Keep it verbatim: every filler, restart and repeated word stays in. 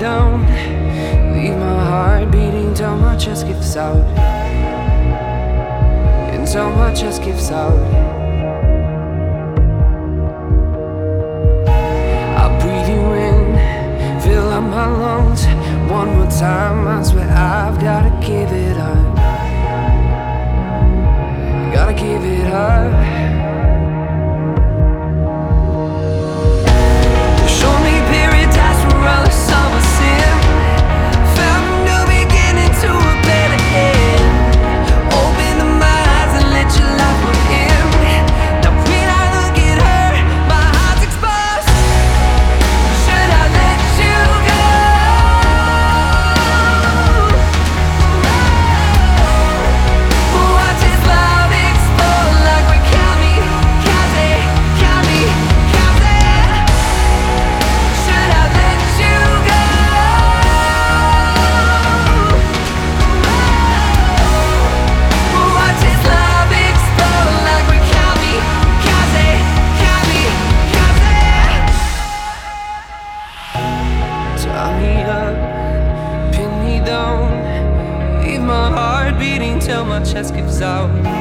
down. Leave my heart beating till my chest gives out. Until my chest gives out. I'll breathe you in, fill up my lungs one more time. I swear I've gotta give it up. Gotta give it up. Tie me up, pin me down, leave my heart beating till my chest gives out.